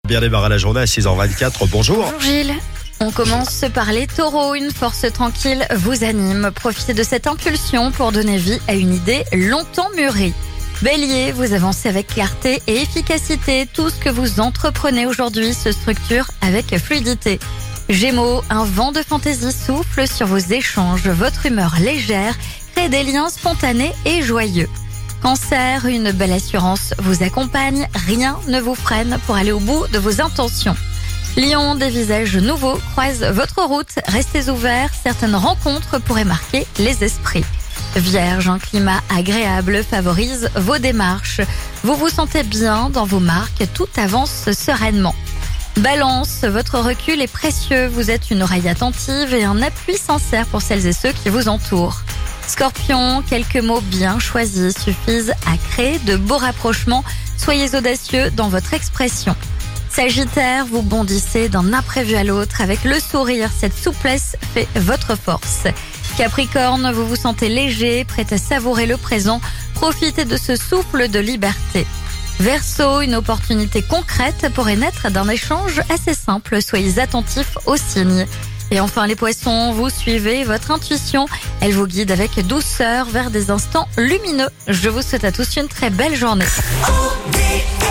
Bien démarrer la journée à 6h24. Bonjour. Bonjour Gilles. On commence par les taureaux. Une force tranquille vous anime. Profitez de cette impulsion pour donner vie à une idée longtemps mûrie. Bélier, vous avancez avec clarté et efficacité. Tout ce que vous entreprenez aujourd'hui se structure avec fluidité. Gémeaux, un vent de fantaisie souffle sur vos échanges. Votre humeur légère crée des liens spontanés et joyeux. Cancer, une belle assurance vous accompagne. Rien ne vous freine pour aller au bout de vos intentions. Lion, des visages nouveaux croisent votre route. Restez ouverts, certaines rencontres pourraient marquer les esprits. Vierge, un climat agréable favorise vos démarches. Vous vous sentez bien dans vos marques, tout avance sereinement. Balance, votre recul est précieux. Vous êtes une oreille attentive et un appui sincère pour celles et ceux qui vous entourent. Scorpion, quelques mots bien choisis suffisent à créer de beaux rapprochements. Soyez audacieux dans votre expression. Sagittaire, vous bondissez d'un imprévu à l'autre avec le sourire. Cette souplesse fait votre force. Capricorne, vous vous sentez léger, prêt à savourer le présent. Profitez de ce souffle de liberté. Verseau, une opportunité concrète pourrait naître d'un échange assez simple. Soyez attentifs aux signes. Et enfin les poissons, vous suivez votre intuition. Elle vous guide avec douceur vers des instants lumineux. Je vous souhaite à tous une très belle journée.